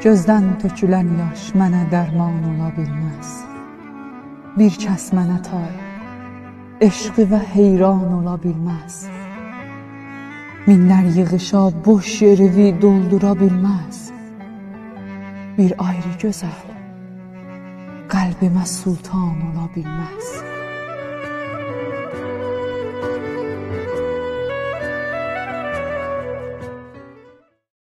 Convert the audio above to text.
Gözdən tökülən yaş mənə dərman ola bilməz. Bir kəs mənə tay, eşqi və heyran ola bilməz. Minlər yığışa boş yeri doldura bilməz. Bir ayrı gözəl qəlbimə sultan ola bilməz.